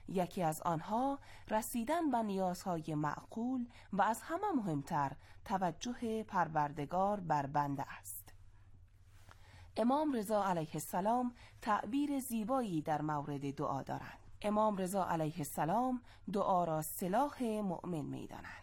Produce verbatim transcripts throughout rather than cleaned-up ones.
یکی از آنها رسیدن به نیازهای معقول و از همه مهمتر توجه پروردگار بر بنده است. امام رضا علیه السلام تعبیر زیبایی در مورد دعا دارند. امام رضا علیه السلام دعا را سلاح مؤمن می دانند.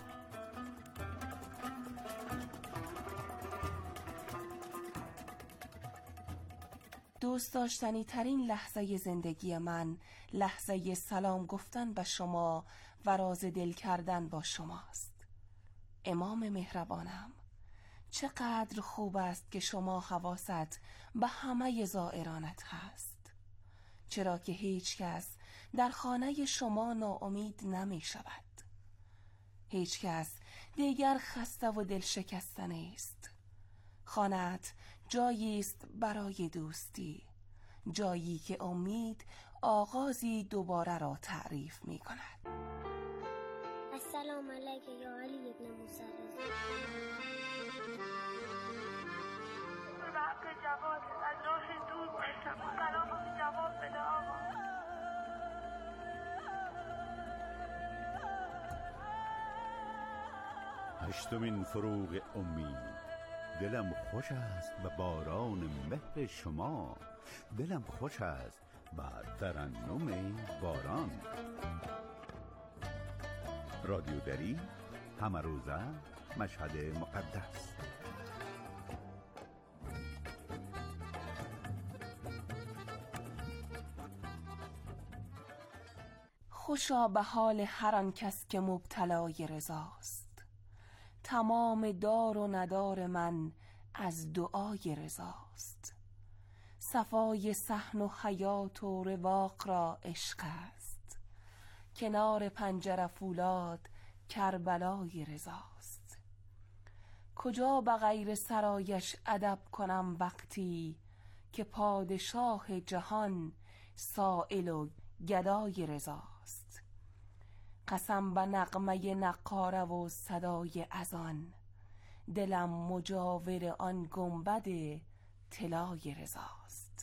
دوست داشتنی ترین لحظه زندگی من لحظه سلام گفتن به شما و راز دل کردن با شماست. امام مهربانم، چقدر خوب است که شما حواست به همه زائرانت هست، چرا که هیچ کس در خانه شما ناامید نمی شود. هیچ کس دیگر خسته و دل شکسته نیست. خانه‌ات جایی است برای دوستی، جایی که امید آغازی دوباره را تعریف می کند. السلام علیک یا علی ابن موسی رضا. به حق جواد از راه دور باشم، سلام جواب بده آقا. هشتمین فروغ امید. دلم خوش است به باران مهر شما، دلم خوش است بر ترنم باران. رادیو دری، همه روزه، مشهد مقدس. خوشا به حال هر آن کس که مبتلای رضاست. تمام دار و ندار من از دعای رضاست. صفای صحن و حیات و رواق را عشق است. کنار پنجره فولاد کربلای رضاست. کجا به غیر سرایش ادب کنم وقتی که پادشاه جهان سائل و گدای رضاست. قسم به نغمه نقاره و صدای اذان، دلم مجاور آن گنبد طلای رضاست.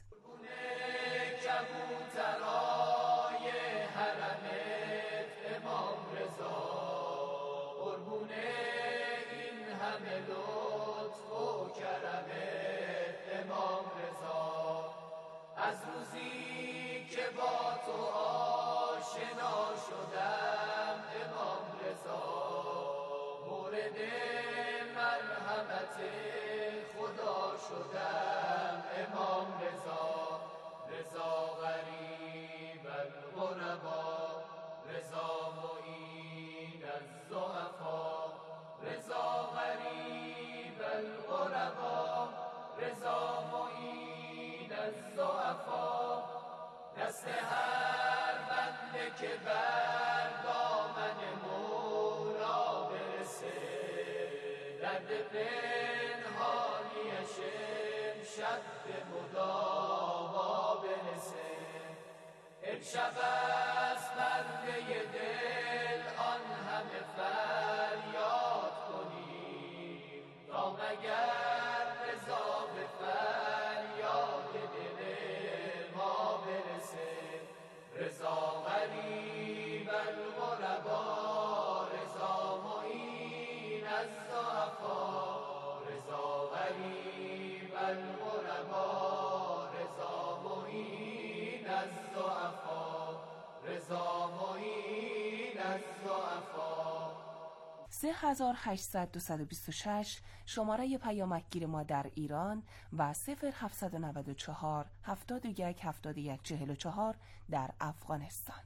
کبوترای حرمت امام رضا، قربون این همه لطف و کرمت امام رضا. از روزی که با تو آشنا شدم امام رضا، مورد مرحمت خدا شدم امام رضا. رضا غریب الغربا، رضا معین الضعفا، رضا غریب الغربا، رضا معین الضعفا. دست هر بنده که بر دامن مولا برسه، درد پنهانیش امشب به مداوا برسه. امشب از پرده دل آن همه فریاد کنیم، تا مگر رضا به فریاد دل ما برسه. رضا غریب الغربا، رضا معین الضعفا، رضا غریب الغربا، رضا معین الضعفا، رضا معین الضعفا. سه هزار و هشتصد دویست و بیست و شش شماره پیامکگیر ما در ایران و صفر هفتصد و نود و چهار هفتاد و یک هفتاد و یک چهل و چهار در افغانستان.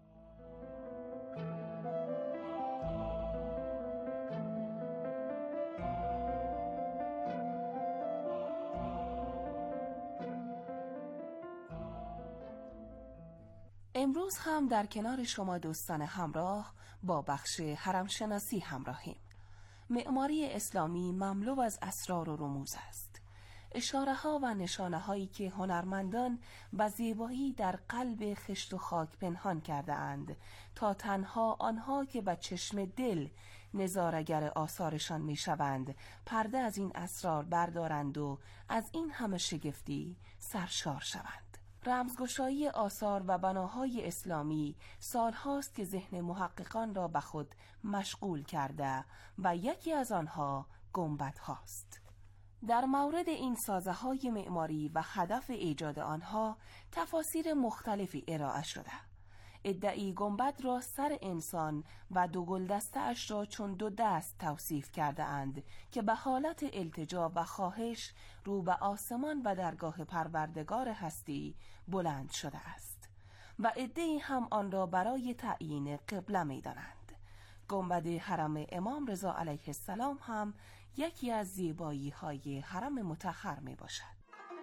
امروز هم در کنار شما دوستان همراه با بخش حرمشناسی همراهیم. معماری اسلامی مملو از اسرار و رموز است. اشاره ها و نشانه هایی که هنرمندان با زیبایی در قلب خشت و خاک پنهان کرده اند تا تنها آنها که به چشم دل نظاره‌گر آثارشان می شوند پرده از این اسرار بردارند و از این همه شگفتی سرشار شوند. رمزگشایی آثار و بناهای اسلامی سالهاست که ذهن محققان را به خود مشغول کرده و یکی از آنها گنبد هاست. در مورد این سازه های معماری و هدف ایجاد آنها تفاسیر مختلفی ارائه شده. ادعی گنبد را سر انسان و دو گلدسته اش را چون دو دست توصیف کرده اند که به حالت التجا و خواهش رو به آسمان و درگاه پروردگار هستی بلند شده است و ادعی هم آن را برای تعیین قبله می دانند. گنبد حرم امام رضا علیه السلام هم یکی از زیبایی های حرم مطهر می باشد.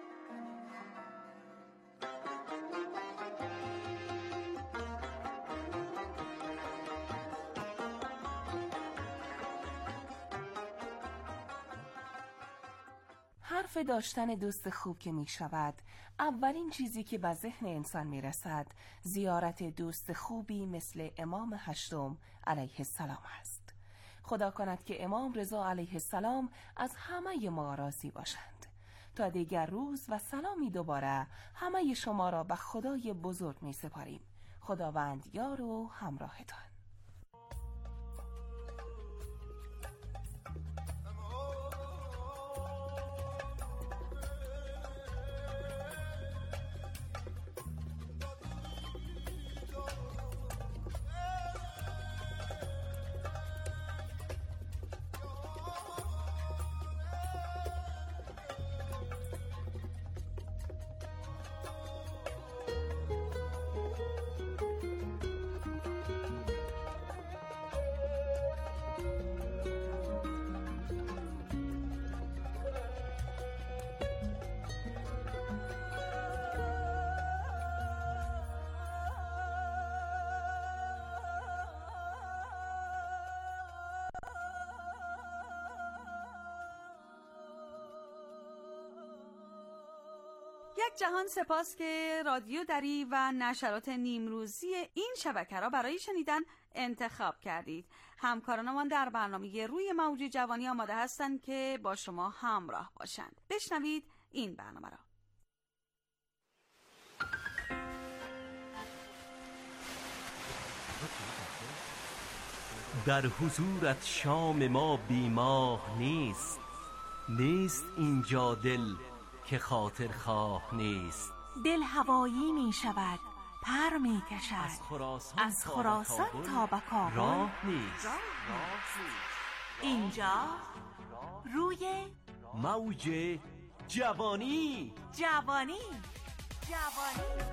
حرف داشتن دوست خوب که می شود، اولین چیزی که به ذهن انسان می رسد زیارت دوست خوبی مثل امام هشتم علیه السلام است. خدا کند که امام رضا علیه السلام از همه ما راضی باشند. تا دیگر روز و سلامی دوباره همه شما را به خدای بزرگ می سپاریم. خداوند یار و همراهتان. یک جهان سپاس که رادیو دری و نشرات نیمروزی این شبکه را برای شنیدن انتخاب کردید. همکارانمان در برنامه روی موج جوانی آماده هستند که با شما همراه باشند. بشنوید این برنامه را. در حضورت شام ما بیماه نیست، نیست اینجا دل که خاطر خواه نیست. دل هوایی می شود، پر می کشد، از خراسان, از خراسان تا به کابل راه نیست. اینجا روی موج جوانی جوانی جوانی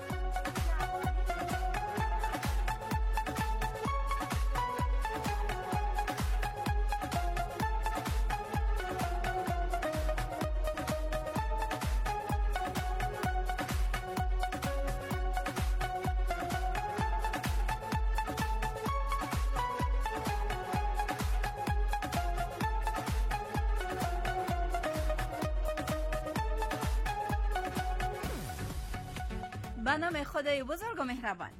به نام خدای بزرگ و مهربان.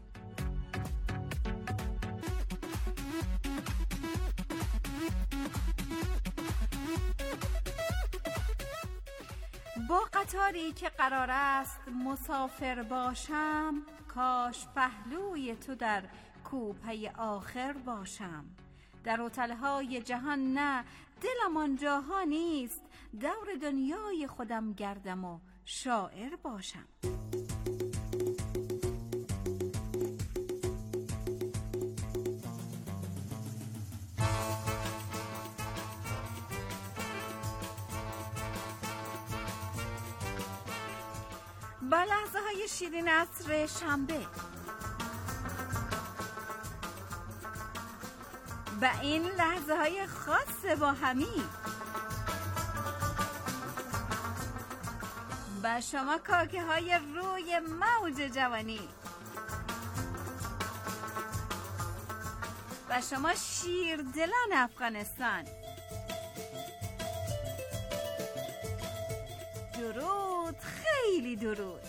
با قطاری که قرار است مسافر باشم، کاش پهلوی تو در کوپه آخر باشم. در هتل‌های جهان نه، دلم آنجاها نیست، دور دنیای خودم گردم و شاعر باشم. با لحظه های شیرین عصر شنبه، به این لحظه های خاص با همی، به شما کاکه های روی موج جوانی، به شما شیردلان افغانستان، درود، خیلی درود.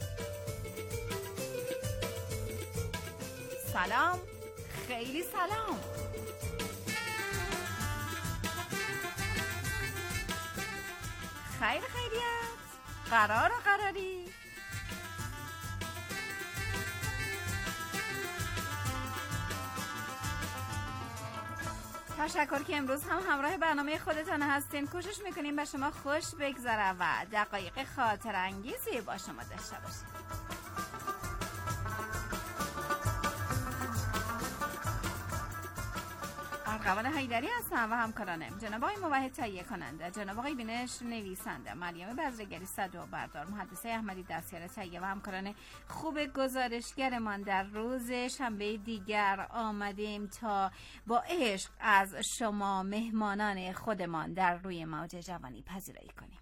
سلام، خیلی سلام. خیر خیریت، قرار و قراری. تشکر که امروز هم همراه برنامه خودتان هستین. کوشش میکنیم به شما خوش بگذره و دقایق خاطر انگیزی با شما داشته باشیم. ارغوان حیدری هستم و همکارانم جناب آقای موحد تهیه کننده، جناب آقای بینش نویسنده، مریم بذرگری صدا و بردار، مهندس احمدی دستیار تهیه و همکاران خوب گزارشگرمان در روز شنبه دیگر آمدیم تا با عشق از شما مهمانان خودمان در روی موج جوانی پذیرایی کنیم.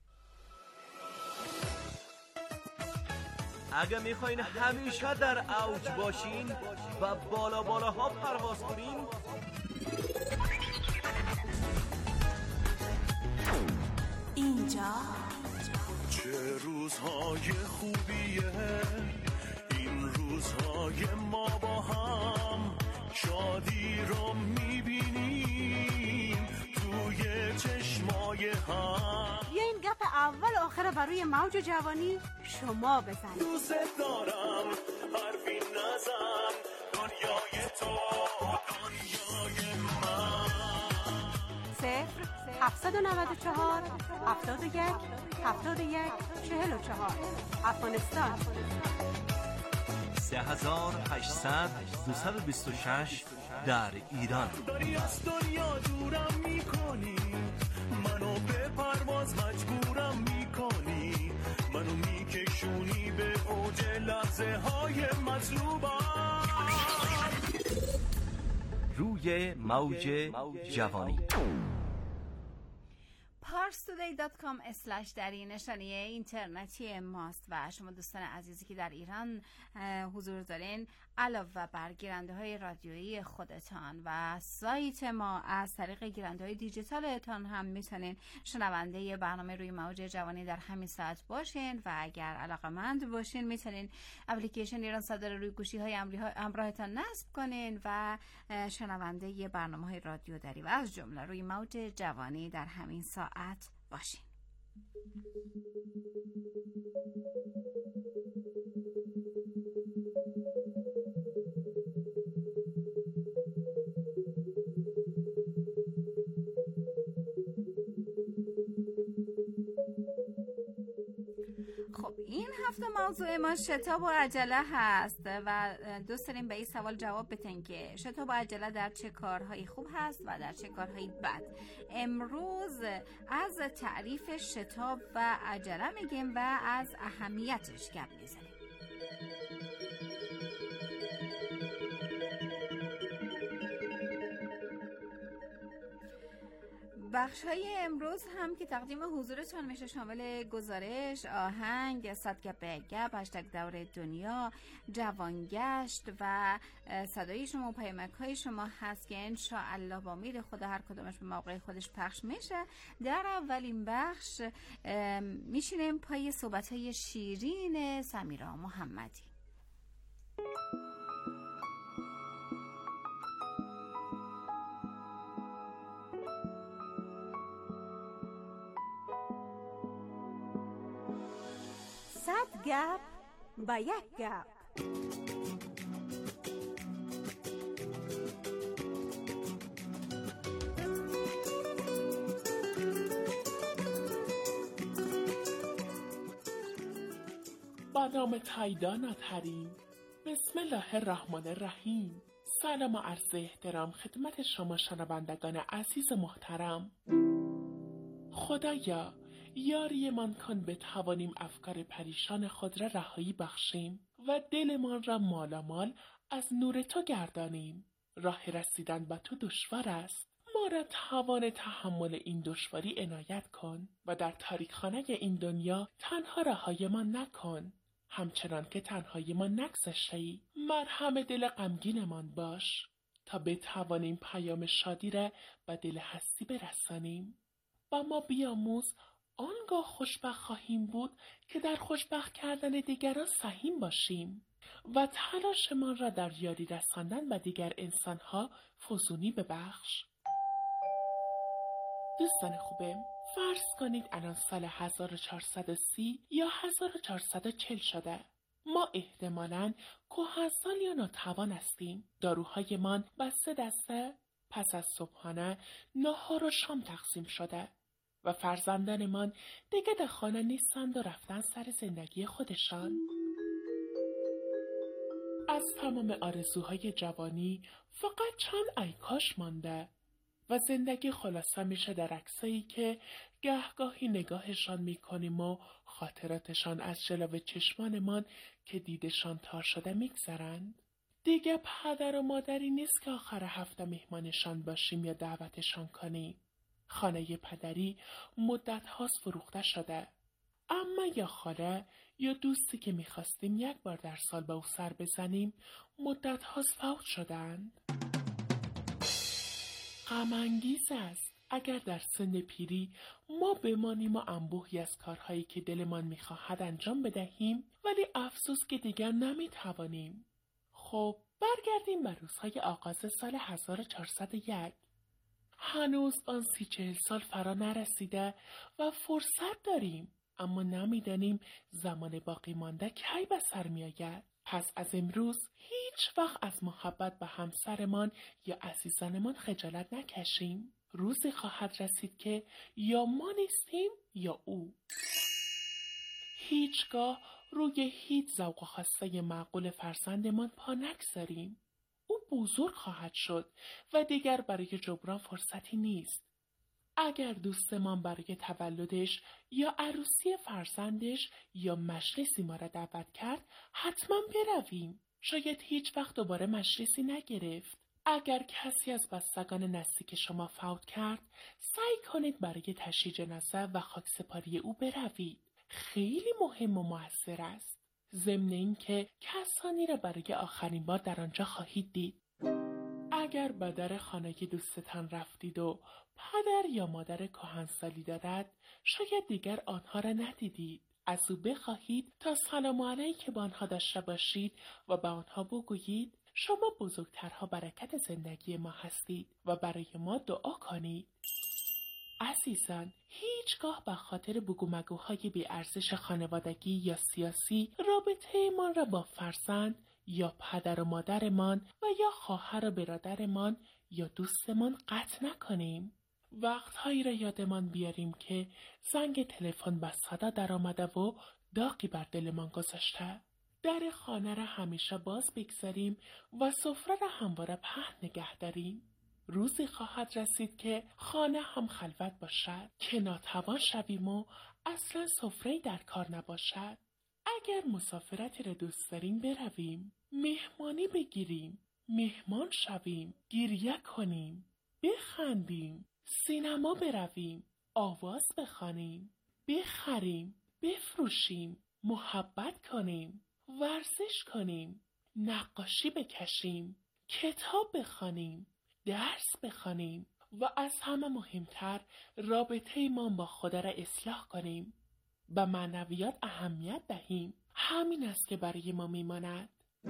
اگه میخواین همیشه در اوج باشین و بالا بالاها پرواز کنین، اینجا چه روزهای خوبیه این روزهای ما با هم، شادی رو میبینیم توی چشمای هم. بیا این گپ اول آخر برای موج جوانی شما بزنید. دوست دارم حرفی نزن، دنیای تو دنیای من. صفر هفتصد و نود و چهار هفتاد و یک هفتاد و یک چهل و چهار افغانستان. سه هزار و هشتصد دویست و بیست و شش در ایران. داری از دنیا دورم میکنی، منو به پرواز مجبورم میکنی، منو میکشونی به اوج لحظه های مطلوبم. روی موج جوانی. پارس تودی دات کام اسلش در این نشانی اینترنتی ماست و شما دوستان عزیزی که در ایران حضور دارین علاوه بر گیرنده های رادیویی خودتان و سایت ما از طریق گیرنده های دیجیتالتان هم میتونین شنونده برنامه روی موج جوانی در همین ساعت باشین و اگر علاقمند باشین میتونین اپلیکیشن ایران صدر روی گوشی های همراهتان نصب کنین و شنونده برنامه های رادیو دری و از جمله روی موج جوانی در همین ساعت باشین. خب این هفته موضوع ما شتاب و عجله هست و دوست داریم به این سوال جواب بدین که شتاب و عجله در چه کارهایی خوب هست و در چه کارهایی بد. امروز از تعریف شتاب و عجله میگیم و از اهمیتش گپ میزنیم. بخش های امروز هم که تقدیم حضورتون میشه شامل گزارش، آهنگ، صد گپ به گپ، هشتگ دور دنیا، جوانگشت و صدای شما و پیامک های شما هست که انشاءالله با امید خدا هر کدامش به موقع خودش پخش میشه. در اولین بخش میشینیم پای صحبت های شیرین سمیرا محمدی. صد گپ با یک گپ. با نام تایدا ناترین. بسم الله الرحمن الرحیم. سلام و عرض احترام خدمت شما شنوندگان عزیز محترم. خدایا یاری من کن بتوانیم افکار پریشان خود را رهایی بخشیم و دلمان را مالامال از نور تو گردانیم. راه رسیدن به تو دشوار است، ما را توان تحمل این دشواری عنایت کن و در تاریکخانه این دنیا تنها رهایمان نکن، همچنان که تنهایی ما نگذشتی. مرهم دل غمگینمان باش تا بتوانیم پیام شادی را به دل هستی برسانیم. با ما بیاموز آنگاه خوشبخت خواهیم بود که در خوشبخت کردن دیگران سهیم باشیم و تلاشمان را در یاری رساندن به دیگر انسانها فزونی ببخش. دوستان خوبم، فرض کنید الان سال هزار و چهارصد و سی یا هزار و چهارصد و چهل شده. ما احتمالاً کهنسال یا ناتوان هستیم. داروهایمان بسته دسته، پس از صبحانه ناهار و شام تقسیم شده و فرزندانمان دیگه در خانه نیستند و رفتن سر زندگی خودشان. از تمام آرزوهای جوانی فقط چند عیکاش مانده و زندگی خلاصه میشه در عکسایی که گهگاهی نگاهشان میکنیم و خاطراتشان از جلوه چشمانمان که دیدشان تار شده میگذرند. دیگه پدر و مادری نیست که آخر هفته مهمانشان باشیم یا دعوتشان کنیم. خانه پدری مدت هاست فروخته شده. اما یا خاله یا دوستی که میخواستیم یک بار در سال به او سر بزنیم مدت هاست فوت شدند. غم انگیز است اگر در سن پیری ما بمانیم و انبوهی از کارهایی که دلمان میخواهد انجام بدهیم ولی افسوس که دیگر نمیتوانیم. خب برگردیم به روزهای آغاز سال هزار و چهارصد و یک. هنوز آن سی چهل سال فرا نرسیده و فرصت داریم، اما نمیدانیم زمان باقی مانده کی به سر می آید. پس از امروز هیچ وقت از محبت به همسرمان یا عزیزانمان خجالت نکشیم. روزی خواهد رسید که یا ما نیستیم یا او. هیچگاه روی هیچ ذوق و خواسته معقول فرزندمان پا نگذاریم. او بزرگ خواهد شد و دیگر برای جبران فرصتی نیست. اگر دوستمان برای تولدش یا عروسی فرزندش یا مجلسی ما را دعوت کرد حتما برویم. شاید هیچ وقت دوباره مجلسی نگرفت. اگر کسی از بستگان نزدیک شما فوت کرد سعی کنید برای تشییع جنازه و خاکسپاری او بروید. خیلی مهم و موثر است. ضمن اینکه کسانی را برای آخرین بار در آنجا خواهید دید. اگر به در خانه دوستتان رفتید و پدر یا مادر کهنسالی دارد شاید دیگر آنها را ندیدید. از او بخواهید تا سلام علیک با آنها داشته باشید و به آنها بگویید شما بزرگترها برکت زندگی ما هستید و برای ما دعا کنید. عزیزان، هیچگاه به خاطر بگومگوهای بی ارزش خانوادگی یا سیاسی رابطه ما را با فرزند یا پدر و مادرمان و یا خواهر و برادرمان یا دوستمان قطع نکنیم. وقتهایی را یادمان بیاریم که زنگ تلفن به صدا در آمده و داغی بر دلمان گذاشته. در خانه را همیشه باز بگذاریم و سفره را همواره پهن نگه داریم. روزی خواهد رسید که خانه هم خلوت باشد که ناتوان شویم و اصلا سفره‌ای در کار نباشد. اگر مسافرتی را دوست داریم برویم، مهمانی بگیریم، مهمان شویم، گریه کنیم، بخندیم، سینما برویم، آواز بخوانیم، بخریم، بفروشیم، محبت کنیم، ورزش کنیم، نقاشی بکشیم، کتاب بخوانیم، درس بخوانیم و از همه مهمتر رابطه ما با خدا را اصلاح کنیم. به معنویات اهمیت دهیم. همین است که برای ما میماند.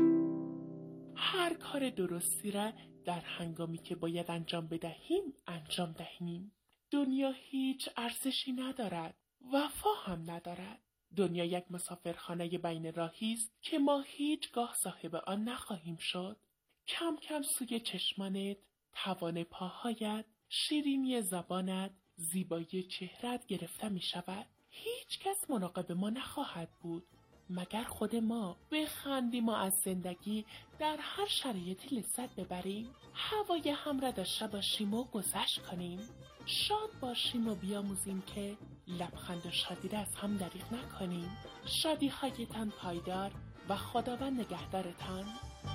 هر کار درستی را در هنگامی که باید انجام بدهیم انجام دهیم. دنیا هیچ ارزشی ندارد، وفا هم ندارد. دنیا یک مسافرخانه بین راهی است که ما هیچگاه صاحب آن نخواهیم شد. کم کم سوی چشمانت، توان پاهایت، شیرینی زبانت، زیبایی چهرت گرفته می شود. هیچ کس مراقب ما نخواهد بود مگر خود ما. بخندیم و از زندگی در هر شرایطی لذت ببریم. هوای هم را داشته باشیم و گذشت کنیم. شاد باشیم و بیاموزیم که لبخند و شادی را از هم دریغ نکنیم. شادی هایتان پایدار و خداوند نگهدارتان.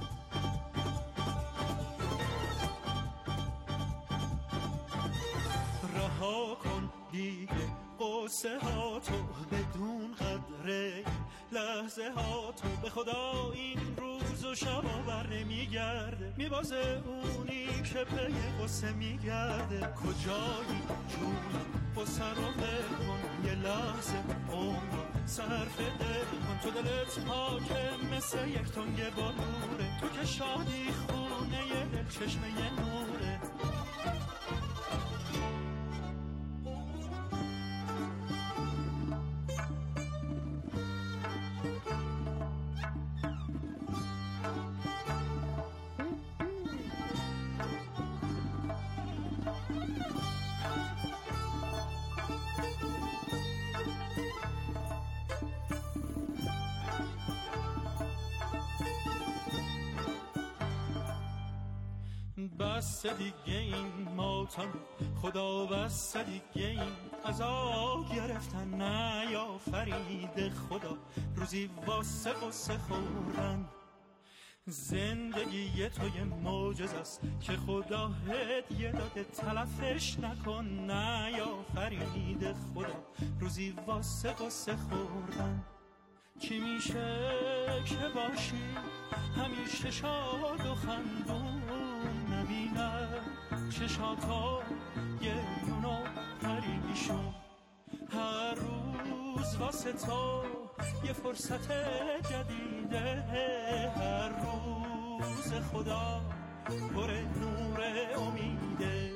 رها کن دیگه قصه ها تو بدون قدره، لحظه ها تو به خدا این روز و شبا بر نمیگرده. میبازه اونی که پی قصه میگرده. کجایی جونم قصه رو بکن، یه لحظه عمر صرف دل کن. تو دلت پاکه مثل یک تنگ بلوره، تو که شادی خونه یه دل چشمه یه نوره. بس دیگه این ماتم، خدا بس دیگه این عذا گرفتن نیافرید خدا روزی واسه قصه خوردن. زندگی تو یه معجزه است که خدا هدیه داده، تلفش نکن نیافرید خدا روزی واسه قصه خوردن. چی میشه که باشی همیشه شاد و خندون، نبینم چشاتا گریون و پریشون، هر روز واسه تو یه فرصت جدیده، هر روز خدا پر نور امیده.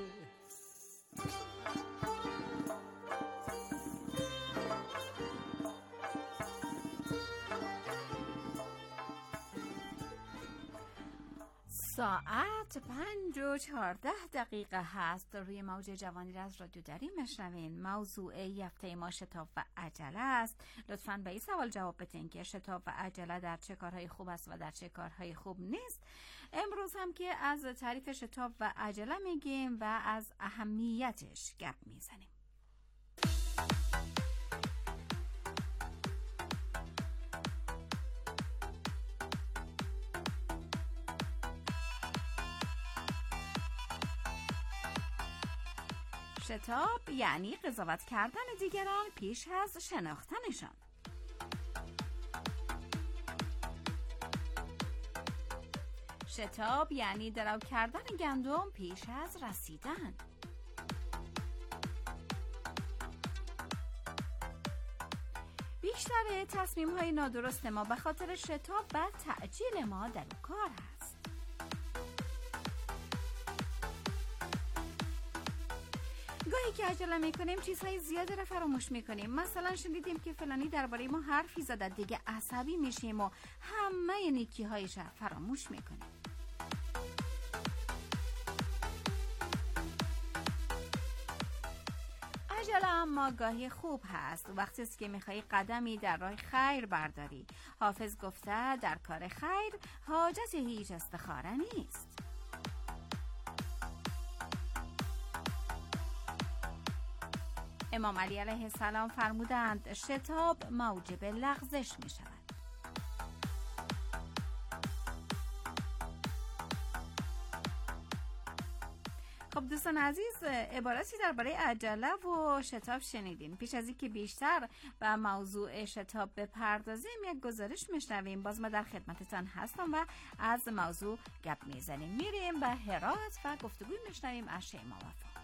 ساعت پنج و چهارده دقیقه هست. روی موج جوانی را از رادیو دری میشنوین. موضوع هفته ما شتاب و عجله است. لطفاً به این سوال جواب بدین که شتاب و عجله در چه کارهای خوب است و در چه کارهای خوب نیست. امروز هم که از تعریف شتاب و عجله میگیم و از اهمیتش گپ میزنیم. شتاب یعنی قضاوت کردن دیگران پیش از شناختنشان. شتاب یعنی درو کردن گندم پیش از رسیدن. بیشتر تصمیم‌های نادرست ما به خاطر شتاب و تعجیل ما در کار هست. گاهی که عجله میکنیم چیزهای زیادی را فراموش میکنیم. مثلا شنیدیم که فلانی درباره ما حرفی زده، دیگه عصبی میشیم و همه نیکی هایش را فراموش میکنیم. عجله اما گاهی خوب هست. وقتی است که میخوایی قدمی در راه خیر برداری. حافظ گفته در کار خیر حاجت هیچ استخاره نیست. امام علی علیه السلام فرمودند شتاب موجب لغزش می شود. خب دوستان عزیز، عبارتی درباره عجله و شتاب شنیدین. پیش از اینکه بیشتر به موضوع شتاب بپردازیم یک گزارش میشنویم. باز ما در خدمتتان هستم و از موضوع گپ میزنیم. میریم به هرات و گفتگوی میشنویم از شیما وفا.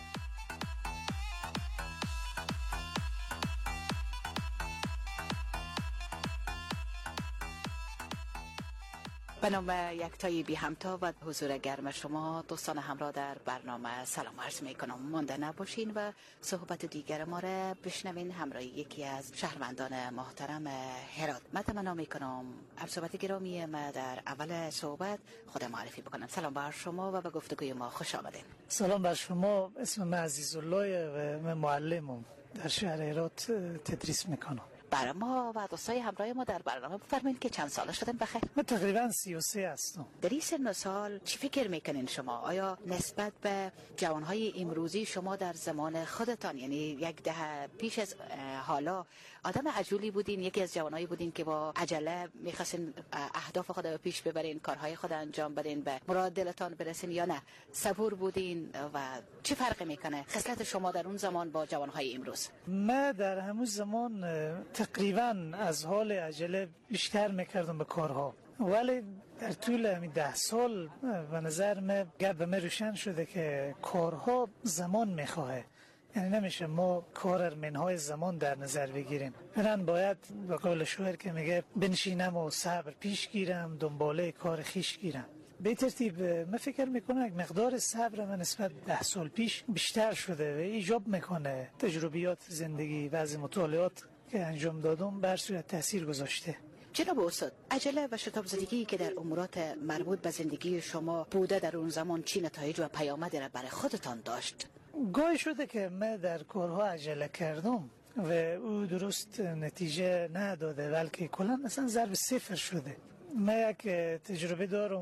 به نام یکتای بی همتا و حضور گرم شما دوستان همراه در برنامه سلام عرض می کنم. مانده نباشین و صحبت دیگر ما را بشنوین همراه یکی از شهروندان محترم هرات. من تمنا می کنم صحبت گرامی ما در اول صحبت خود معرفی بکنم. سلام بر شما و به گفتگوی ما خوش آمدین. سلام بر شما، اسم من عزیزالله و من معلمم در شهر هرات تدریس میکنم. برای ما و دوستای همراه ما در برنامه بفرمایید که چند ساله شدن بخیر؟ من تقریبا سی و سه هستم. در این سن و سال چی فکر میکنین شما؟ آیا نسبت به جوانهای امروزی شما در زمان خودتان، یعنی یک ده پیش از حالا آدم عجولی بودین، یکی از جوانایی بودین که با عجله میخواستین اهداف خود رو پیش ببرین، کارهای خود انجام بدین، به مراد دلتان برسین، یا نه صبور بودین و چه فرقی میکنه خصلت شما در اون زمان با جوانهای امروز؟ من در همون زمان تقریبا از حال عجله بیشتر میکردم به کارها، ولی در طول همین ده سال به نظر من گپ به من روشن شده که کارها زمان میخواه. یعنی نمیشه ما کار منهای زمان در نظر بگیریم. من باید به قول شوهر که میگه بنشینم و صبر پیش گیرم، دنباله کار خیش گیرم. به ترتیب من فکر میکنم یک مقدار صبر من نسبت ده سال پیش بیشتر شده و ایجاب میکنه تجربیات زندگی و از مطالعات که انجام دادم بر صورت تاثیر گذاشته. جناب استاد، عجله و شتاب زدگی که در امورات مربوط به زندگی شما بوده در اون زمان چی نتایج و پیامدی را برای خودتان داشت؟ گاهی شده که من در کارها عجله کردم و او درست نتیجه نداده، بلکه کلا مثلا ضرب صفر شده. من یک تجربه دارم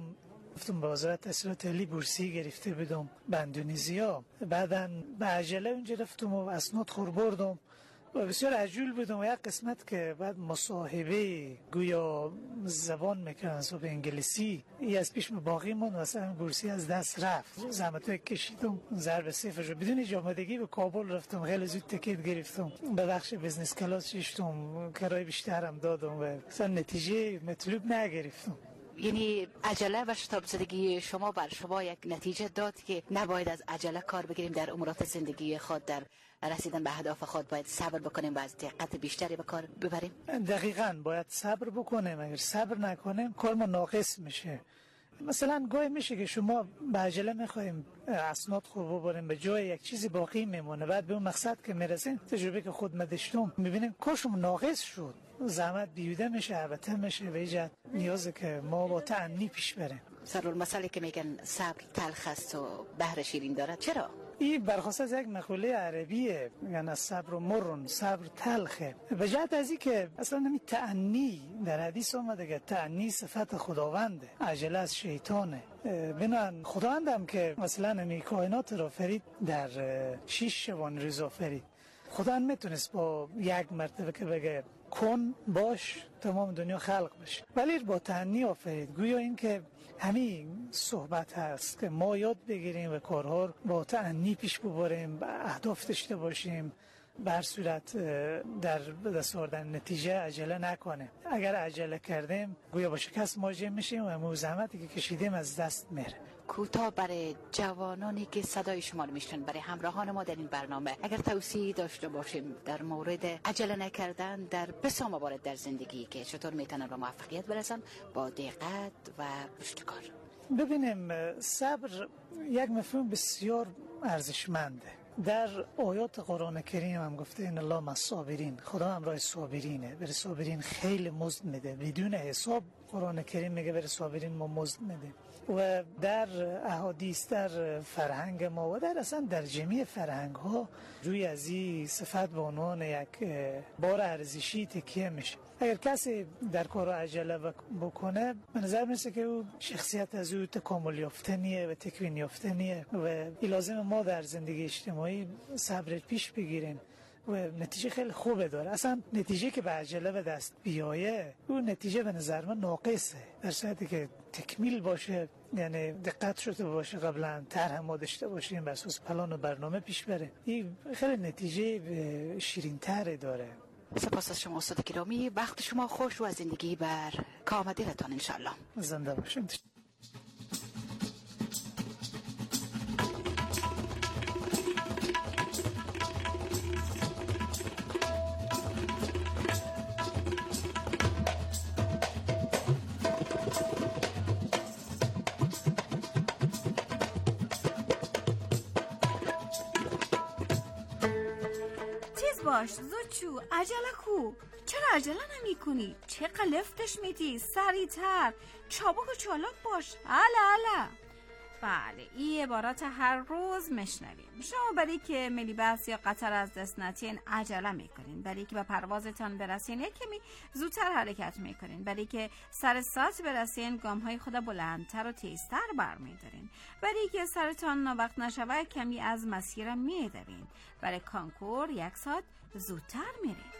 رفتم به وزارت تحصیلات عالی بورسی گرفته بودم به اندونزیا. بعداً به عجله اونجا رفتم و اسناد خور بردم و بسیار عجول بودم و یک قسمت که بعد مصاحبه گویا زبان میکردن صبح انگلیسی ای از پیش باقی من واسه بورسی از دست رفت. زحمتای کشیدم ضرب صفر رو بدون آمادگی به کابل رفتم. خیلی زود تیکت گرفتم به بخش بزنس کلاس ششتم، کرایه بیشترم دادم و اصلا نتیجه مطلوب نگرفتم. یعنی عجله و شتاب زدگی شما بر شما یک نتیجه داد که نباید از عجله کار بگیریم در امورات زندگی خود، در رسیدن به اهداف خود باید صبر بکنیم و از دقت بیشتری به کار ببریم. دقیقاً باید صبر بکنیم، اگر صبر نکنیم کار ما ناقص میشه. مثلا گاهی میشه که شما به عجله میخوایم اسناد خود ببریم به جای یک چیزی باقی میمونه، بعد به اون مقصد که میرسیم تجربه که خود مدشتم میبینیم کارشون ناقص شد، زحمت بیوده میشه، البته میشه و ایجاد نیازه که ما با تأنی پیش بریم. سرالمثالی که میگن صبر تلخ است و بهر شیرین دارد، چرا؟ این برخواسته از یک مقوله عربیه، میگن الصبر مرن، صبر تلخه. به جهت از این که اصلا نمی تأنی در حدیث آمده که تأنی صفت خداونده، عجله از شیطانه. بنان خداوندم که مثلا نمی کائنات را فرید در شش شبان روز فرید، خداوند میتونست با یک مرتبه که بگه کن باش تمام دنیا خلق بشه، ولی با تأنی آفرید. گویا این که همین صحبت هست که ما یاد بگیریم و کارها با تأنی پیش ببریم، اهداف داشته باشیم، به هر صورت در دست آوردن نتیجه عجله نکنه. اگر عجله کردیم گویا با شکست مواجه میشیم و همون زحمتی که کشیدیم از دست میره. کوتاه برای جوانانی که صدای شما رو میشنن، برای همراهان ما در این برنامه، اگر توصیه داشته باشیم در مورد عجله نکردن در بسیار موارد در زندگی که چطور میتونن به موفقیت برسن با دقت و پشتکار. ببینیم صبر یک مفهوم بسیار ارزشمنده. در آیات قرآن کریم هم گفته این الله مع الصابرین، خدا همراه صابرینه، بر صابرین خیلی مزد میده بدون حساب. قرآن کریم میگه بر صابرین ما مزد میده. و در احادیث، در فرهنگ ما و در اصلا در جمعی فرهنگ ها روی از این صفت به عنوان یک بار ارزشی تکیه میشه. اگر کسی در کار عجله بکنه به نظر میرسه که او شخصیت از او تکامل یافته نیه و تکوین یافته نیه و لازم ما در زندگی اجتماعی صبر پیش بگیریم و نتیجه خیلی خوبه داره. اصلا نتیجه که به عجله به دست بیایه اون نتیجه به نظر من ناقصه، در صورتی که تکمیل باشه، یعنی دقت شده باشه، قبلا طرح ما داشته باشیم، بر اساس پلان و برنامه پیش بره، این خیلی نتیجه شیرین تر داره. سپاس از شما استاد گرامی، وقت شما خوش و از زندگی بر کامدیرتان انشالله. زنده باشیم. باش زود شو، عجله کو، چرا عجله نمی کنی؟ چقدر لفتش میدی؟ سریعتر، چابک و چالاک باش. هلا هلا. بله، این عبارات هر روز میشنویم. شما برای که ملی بس یا قطر از دست ندین عجله میکنین، برای که به پروازتان برسین یک کمی زودتر حرکت میکنین، برای که سر ساعت برسین گامهای خود بلندتر و تیزتر برمیدارین، برای که سرتان وقت نشوه کمی از مسیر میدوین، برای کانکور یک ساعت زودتر میرین.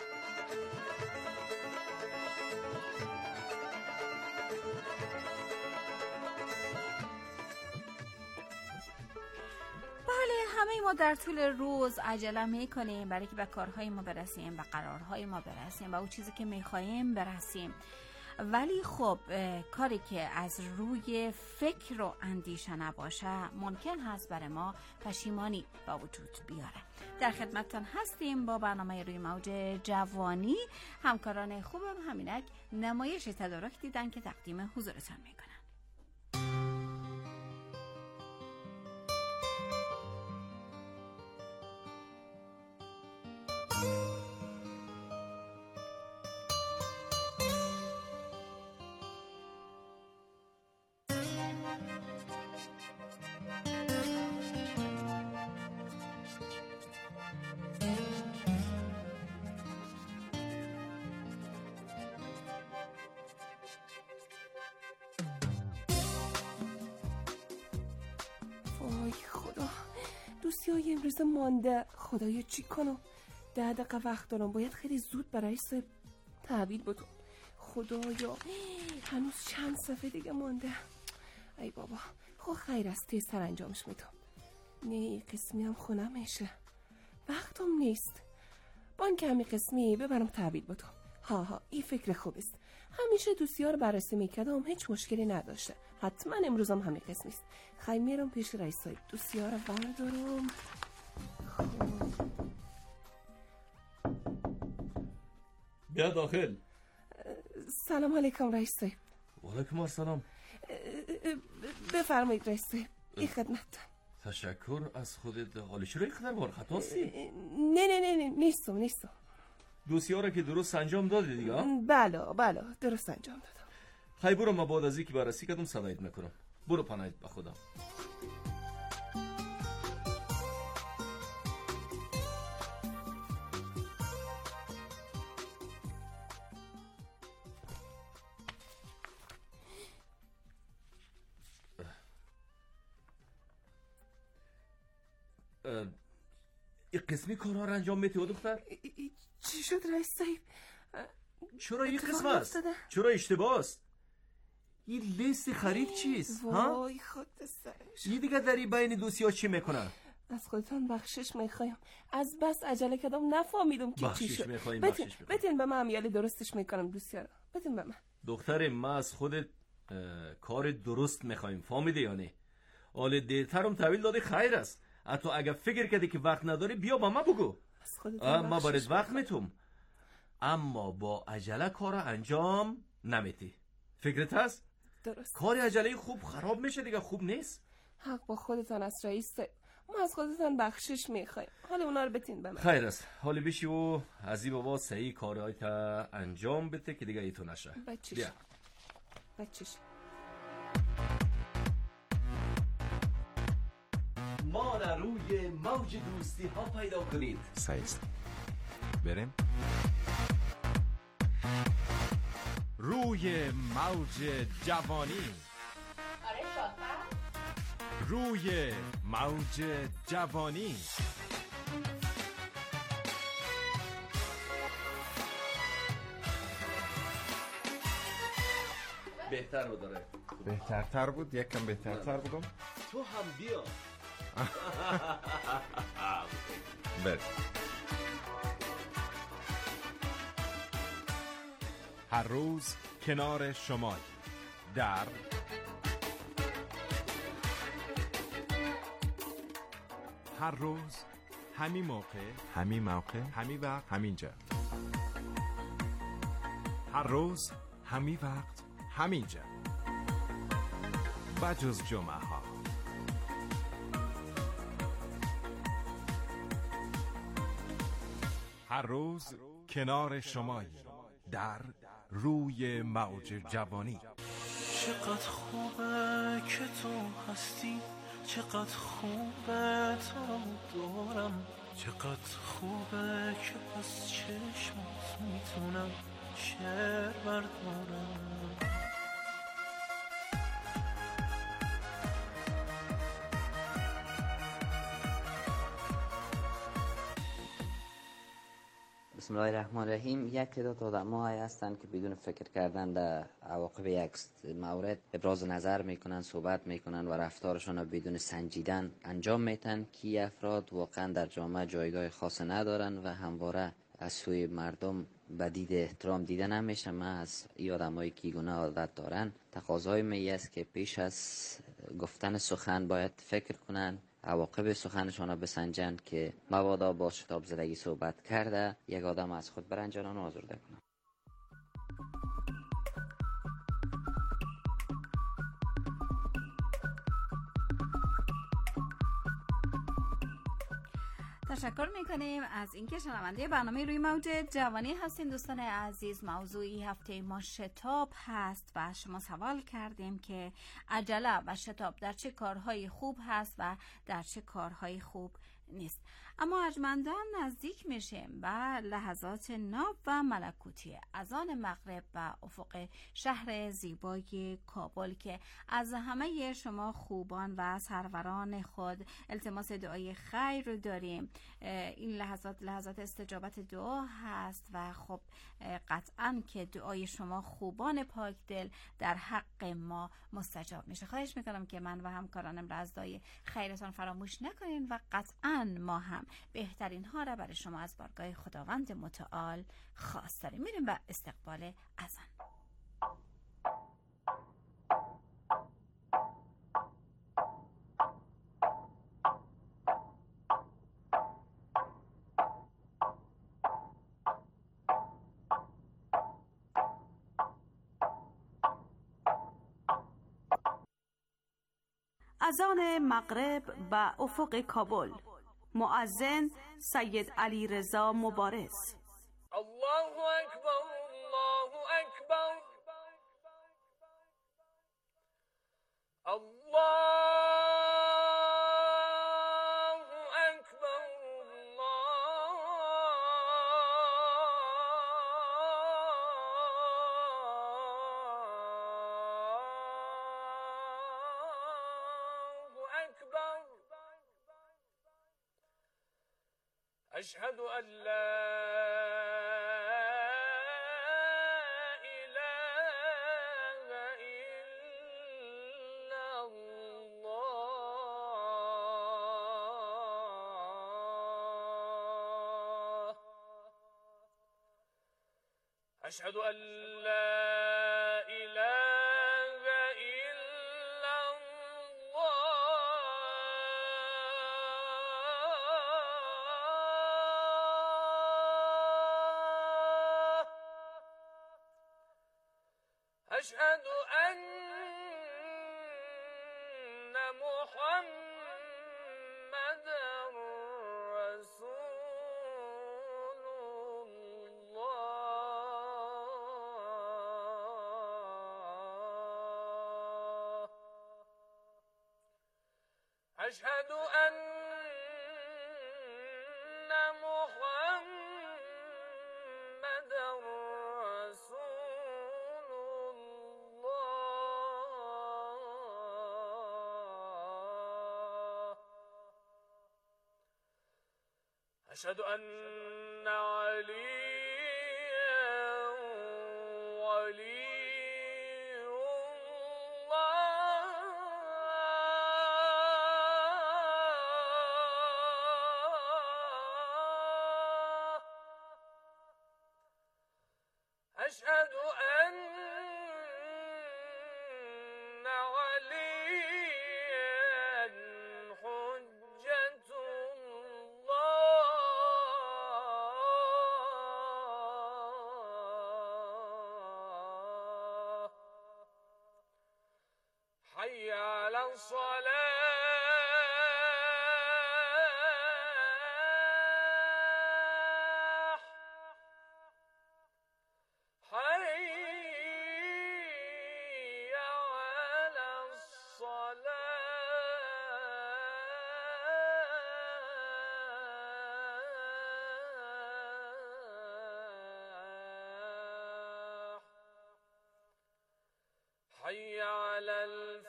بله، همه ما در طول روز عجله میکنیم برای که به کارهای ما برسیم، به قرارهای ما برسیم، به اون چیزی که میخوایم برسیم. ولی خب کاری که از روی فکر و اندیشه نباشه ممکن هست برای ما پشیمانی با وجود بیاره. در خدمتتان هستیم با برنامه روی موج جوانی. همکاران خوبم همینک نمایش تدارک دیدن که تقدیم حضورتان میکنن. دوستیای امروز مانده. خدایا چی کنم؟ ده دقیقه وقت دارم، باید خیلی زود برای صبح تحویل بدم. خدایا هنوز چند صفحه دیگه مانده. ای بابا، خب خیر است، تیز تر انجامش میدم. نه این قسمی هم خونمشه، وقتم نیست. بانک همی قسمی ببرم تحویل بدم. ها ها این فکر خوب است. همیشه دوستیار بررسی میکردم، هیچ مشکلی نداشته. حتما امروز هم همین قسمی است. خیلی میرم پیش رئیس صاحب، دوستیار رو بردارم. بیا داخل. سلام علیکم رئیس صاحب. و علیکم السلام. بفرمایید رئیس صاحب، این خدمت. تشکر از خودت. حالی چرا این خدر بار خطاسی؟ نه نه نه نه نیستم نیستم. دوسیاره که درست انجام دادی دیگه؟ بله بله درست انجام دادم. خیلی برو، ما بعد از اینکه بررسی کردم صدایت میکنم. برو پناهت به خدا. این قسمی کارها رو انجام میتی و دختر؟ چی شد رئیس صاحب؟ چرا این قسم است؟ چرا اشتباه است؟ این لیست خرید چیست؟ وای خود سرش. یه دیگه در این بین دوسی‌ها چی میکنن؟ از خودتان بخشش میخوایم. از بس عجله کردم نفهمیدم که چی شد. بخشش بتین بتین به من امیالی درستش میکنم دوستیارم. بتین به من. دختر ما از خودت کار درست میخوایم، فهمیدی یا نه؟ حال دیرترم تحویل دادی خیر است. حتی اگر فکر کردی که وقت نداری بیا با ما بگو. ما برات وقت میتم. اما با عجله کار انجام نمیتی. فکرت هست؟ درست. کار عجله خوب خراب میشه دیگه، خوب نیست. حق با خودتان از رئیس. ما از خودتان بخشش میخوایم. حالا اونا رو بتین به من. خیر است. حالا بشی و از این بابا صحیح کارهایت انجام بده که دیگه ایتو نشه. بچش. بیا. بچش. ما را روی موج دوستی ها پیدا کنید. سایست. بریم. روی موج جوانی. آره شاطر. روی موج جوانی. بهتر بود داره. بهترتر بود، یک کم بهترتر بگم. تو هم بیا. بریم. هر روز کنار شما در هر روز همین موقع همین موقع همین وقت همین جا. هر روز همین وقت همین جا. بجز جمعه ها. هر روز کنار شمایی در روی موج جوانی. چقدر خوبه که تو هستی، چقدر خوبه تو دارم، چقدر خوبه که از چشمت میتونم شعر بردارم. بسم الله الرحمن الرحیم. یک تعداد آدم‌هایی هستند که بدون فکر کردن در عواقب یک مورد ابراز نظر میکنن، صحبت میکنن و رفتارشون رو بدون سنجیدن انجام میتن که این افراد واقعا در جامعه جایگاه خاص ندارن و همواره از سوی مردم به دید احترام دیده نمیشن. من از این آدمایی که گونه عادت دارن تقاضای می است که پیش از گفتن سخن باید فکر کنن، عواقب سخنشان را بسنجن که مبادا با شتاب زدگی صحبت کرده یک آدم از خود برنجانان آزرده کنه. تشکر میکنیم از اینکه شنونده برنامه روی موج جوانی هستین. دوستان عزیز، موضوعی هفته ما شتاب هست و شما سوال کردیم که عجله و شتاب در چه کارهای خوب هست و در چه کارهای خوب نیست. اما ارجمندان نزدیک میشیم و لحظات ناب و ملکوتی اذان مغرب و افق شهر زیبای کابل که از همه شما خوبان و سروران خود التماس دعای خیر رو داریم. این لحظات لحظات استجابت دعا هست و خب قطعاً که دعای شما خوبان پاک دل در حق ما مستجاب میشه. خواهش میکنم که من و همکارانم را از دعای خیرتان فراموش نکنین و قطعاً ما هم بهترین ها را برای شما از بارگاه خداوند متعال خواست داریم. میریم به استقبال اذان. اذان مغرب و افق کابل. مؤذن سید علی رضا مبارز. الله اکبر الله اکبر الله اکبر الله اکبر. أشهد أن لا إله إلا الله. أشهد أن لا إله إلا الله. أشهد أن محمدًا رسول الله. أشهد أن محمدًا رسول الله. أشهد أن عليا ولي الله. أشهد أن عليا حجة الله. حي على الصلاة. حي على الصلاة. حي على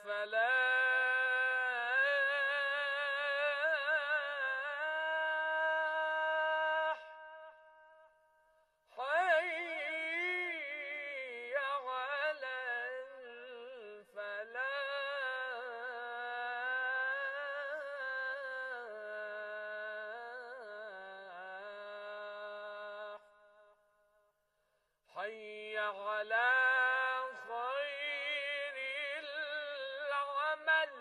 الفلاح. حي على الفلاح. حي على خير العمل.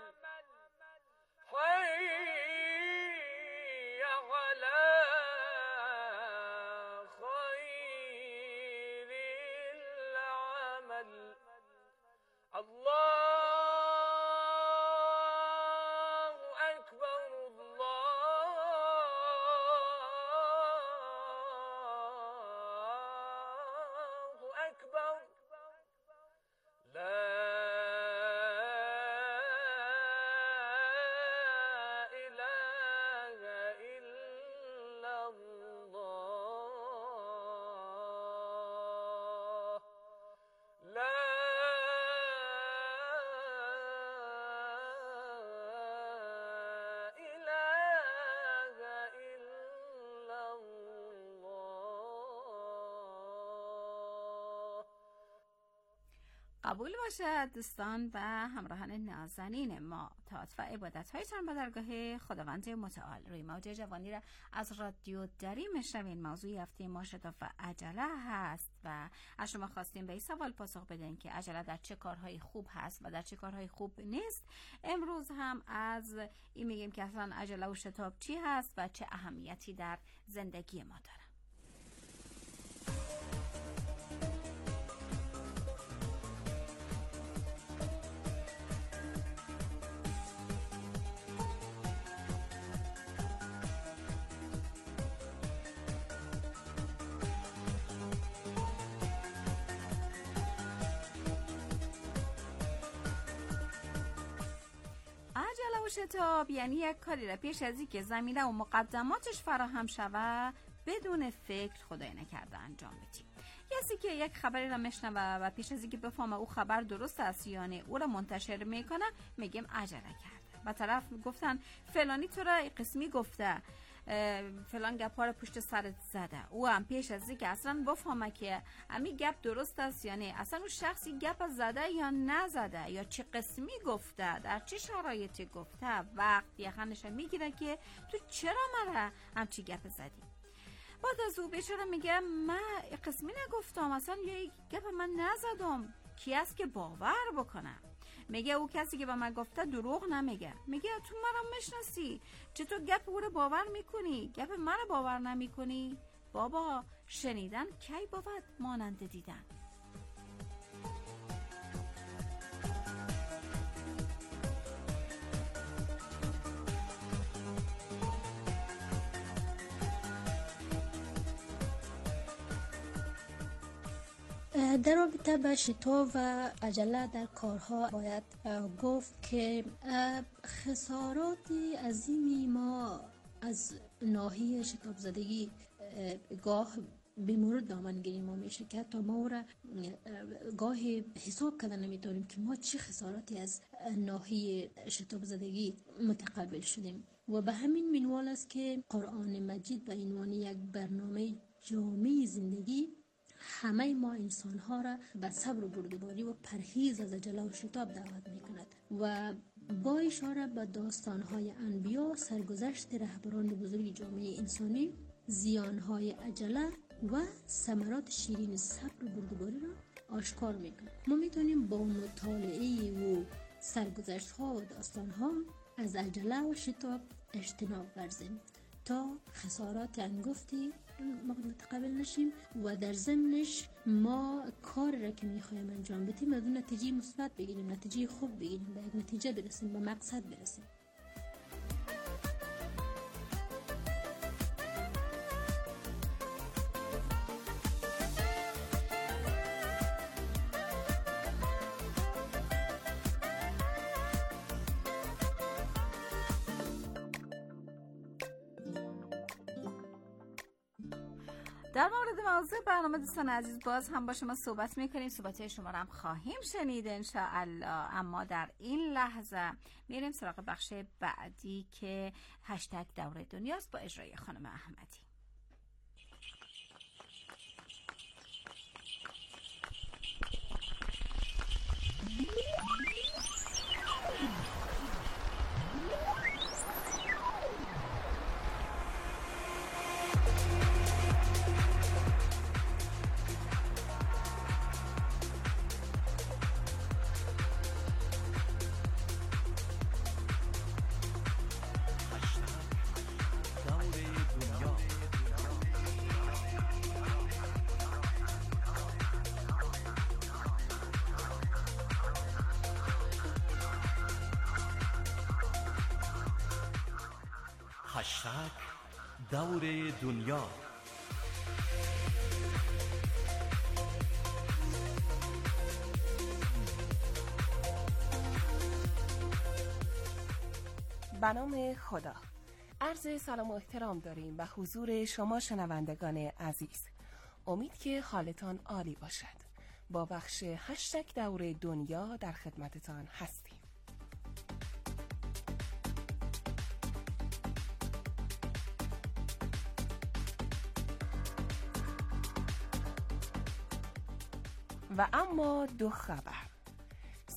حي على خير العمل. الله أكبر الله أكبر. لا إله إلا قبول باشد دوستان و همراهان نازنین ما. طاعت و عبادت هایتان به درگاه خداوند متعال. روی موج جوانی را از رادیو دری میشنوین. موضوع هفته ما شتاب و عجله هست و از شما خواستیم به این سوال پاسخ بدین که عجله در چه کارهای خوب هست و در چه کارهای خوب نیست. امروز هم از این میگیم که اصلا عجله و شتاب چی هست و چه اهمیتی در زندگی ما داره. عجله و شتاب یعنی یک کاری را پیش از اینکه زمینه و مقدماتش فراهم شود بدون فکر خدای نکرده انجام بدیم. کسی که یک خبری را میشنوه و پیش از اینکه بفهمه او خبر درست است یا نه او را منتشر میکنه میگیم عجله کرده. با طرف گفتن فلانی تو را قسمی گفته، فلان گپا رو پشت سرت زده، او هم پیش از اینکه اصلا بفهمه که امی گپ درست است یا نه، اصلا اون شخصی گپ زده یا نزده یا چه قسمی گفته، در چه شرایطی گفته، وقت یخنش میگیره که تو چرا مرا همچی گپ زدی. بعد از او بیچاره میگه من قسمی نگفتم، اصلا یه گپ من نزدم، کی است که باور بکنم؟ میگه او کسی که به من گفته دروغ نمیگه. میگه تو مرا میشناسی، چطور گپ او رو باور میکنی؟ گپ من رو باور نمیکنی؟ بابا شنیدن کی بود مانند دیدن. در رابطه با شتاب و عجله در کارها باید گفت که خسارات عظیمی ما از ناحیه شتاب زدگی گاه به مورد دامنگیری ما میشه که تا ما را گاهی حساب کردن نمیتونیم که ما چه خساراتی از ناحیه شتاب زدگی متقبل شدیم. و به همین منوال است که قرآن مجید به عنوان یک برنامه جامع زندگی همه ما انسان ها را به صبر و بردباری و پرهیز از عجله و شتاب دعوت می کند و با اشاره به داستان های انبیا سرگذشت رهبران بزرگ جامعه انسانی زیان های عجله و ثمرات شیرین صبر و بردباری را آشکار می کند. ما می تونیم با مطالعه و سرگذشت ها و داستان ها از عجله و شتاب اجتناب ورزیم تا خسارات انگفتی متقبل نشیم و در ضمنش ما کار را که میخوایم انجام بدیم از اون نتیجه مثبت بگیریم، نتیجه خوب بگیریم، به یک نتیجه برسیم، به مقصد برسیم. در مورد موضوع برنامه دوستان عزیز باز هم با شما صحبت میکنیم، صحبت شما را هم خواهیم شنید انشاءالله. اما در این لحظه میریم سراغ بخش بعدی که هشتگ دور دنیاست با اجرای خانم احمدی. هشتگ دور دنیا. به نام خدا. عرض سلام و احترام داریم به حضور شما شنوندگان عزیز. امید که حالتان عالی باشد. با بخش هشتگ دور دنیا در خدمتتان هستیم. و اما دو خبر.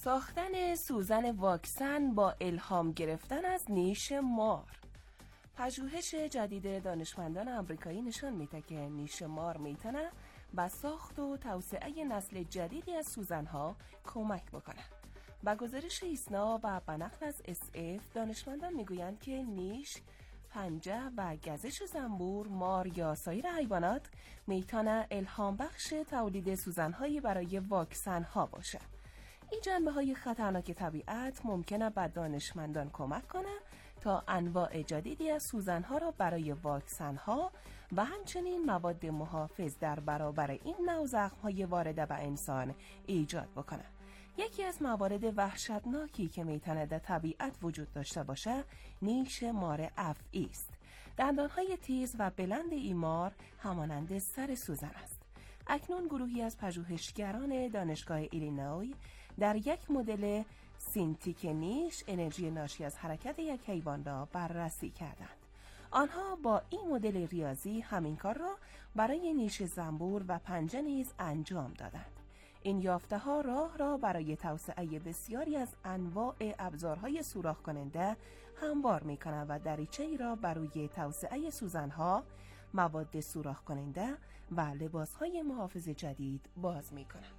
ساختن سوزن واکسن با الهام گرفتن از نیش مار. پژوهش جدید دانشمندان آمریکایی نشان میده که نیش مار میتونه به ساخت و توسعه نسل جدیدی از سوزنها کمک بکنه. با گزارش ایسنا و به نقل از اس اف دانشمندان میگویند که نیش، پنجه و گزش زنبور، مار یا سایر حیوانات میتونه الهام بخش تولید سوزنهایی برای واکسنها باشه. این جنبه های خطرناک طبیعت ممکنه به دانشمندان کمک کنه تا انواع جدیدی از سوزنها را برای واکسنها و همچنین مواد محافظ در برابر این نوع زخم‌های وارده به انسان ایجاد بکنه. یکی از موارد وحشتناکی که میتونه در طبیعت وجود داشته باشه نیش مار افعی است. دندانهای تیز و بلند این مار همانند سر سوزن است. اکنون گروهی از پژوهشگران دانشگاه ایلینوی در یک مدل سینتیک نیش انرژی ناشی از حرکت یک حیوان را بررسی کردند. آنها با این مدل ریاضی همین کار را برای نیش زنبور و پنجه نیز انجام دادند. این یافته ها راه را برای توسعه بسیاری از انواع ابزارهای سوراخ کننده هموار می کنند و دریچه ای را برای توسعه سوزنها، مواد سوراخ کننده و لباس های محافظ جدید باز می کنند.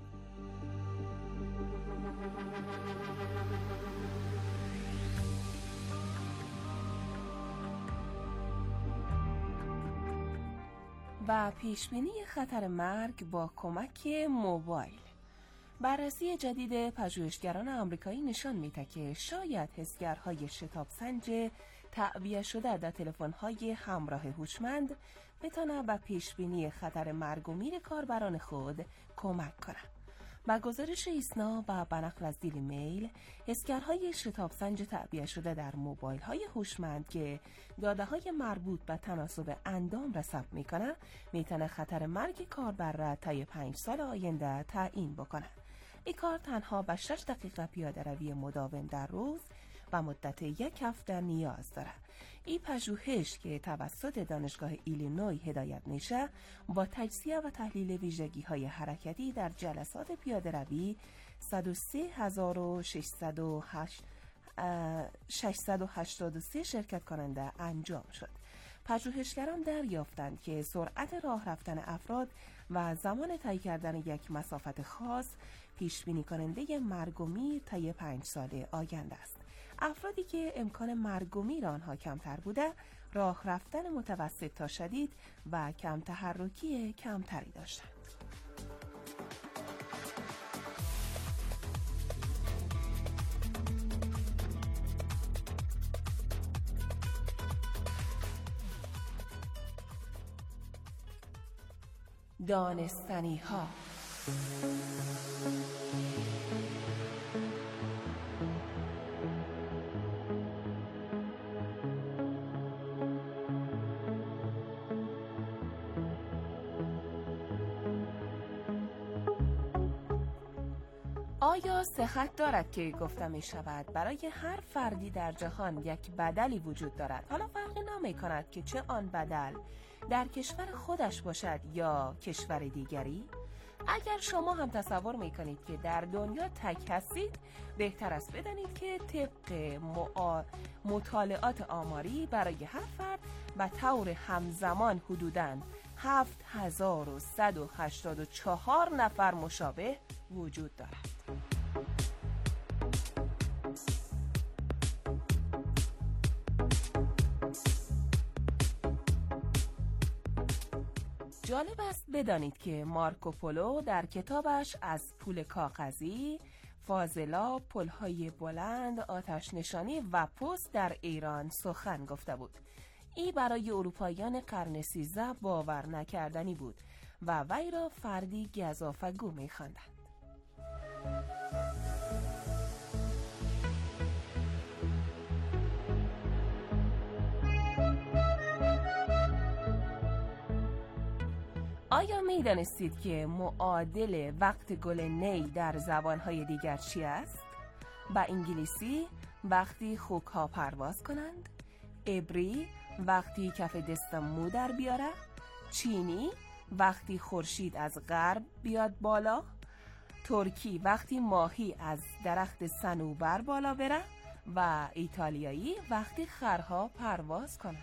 و پیشبینی خطر مرگ با کمک موبایل. بررسی جدید پژوهشگران آمریکایی نشان میده که شاید حسگرهای شتاب سنج تعبیه شده در تلفن‌های همراه هوشمند بتونه به پیشبینی خطر مرگ و میر کاربران خود کمک کنه. با گزارش ایسنا و به نقل از دیلی میل، حسگرهای شتاب سنج تعبیه شده در موبایل های هوشمند که داده های مربوط به تناسب اندام را ثبت میکنه میتونه خطر مرگ کاربر را طی پنج سال آینده تعیین بکنه. این کار تنها به شش دقیقه پیاده روی مداوم در روز و مدت یک هفته نیاز داره. این پژوهش که توسط دانشگاه ایلینوی هدایت میشه با تجزیه و تحلیل ویژگی های حرکتی در جلسات پیاده روی صد و سه هزار و ششصد و هشتاد و سه شرکت کننده انجام شد. پژوهشگران دریافتند که سرعت راه رفتن افراد و زمان طی کردن یک مسافت خاص پیش بینی کننده مرگ و میر طی پنج سال آینده است. افرادی که امکان مرگ و میر آنها کمتر بوده، راه رفتن متوسط تا شدید و کم تحرکی کمتری داشتند. دانستنی ها. آیا صحت دارد که گفته می شود برای هر فردی در جهان یک بدلی وجود دارد؟ حالا فرقی نمی کند که چه آن بدل در کشور خودش باشد یا کشور دیگری؟ اگر شما هم تصور می کنید که در دنیا تک هستید، بهتر است بدانید که طبق مطالعات آماری برای هر فرد به طور همزمان حدوداً هفت هزار و صد و هشتاد و چهار نفر مشابه وجود دارد. جالب است بدانید که مارکوپولو در کتابش از پول کاغذی، فاضلا، پل‌های بلند، آتش نشانی و پست در ایران سخن گفته بود. این برای اروپاییان قرن سیزده باور نکردنی بود و وی را فردی گزافه‌گو می‌خواندند. آیا می دانستید که معادل وقت گل نی در زبانهای دیگر چی است؟ با انگلیسی وقتی خوک‌ها پرواز کنند، عبری وقتی کف دستم مو در بیاره، چینی وقتی خورشید از غرب بیاد بالا، ترکی وقتی ماهی از درخت صنوبر بالا بره و ایتالیایی وقتی خرها پرواز کنه.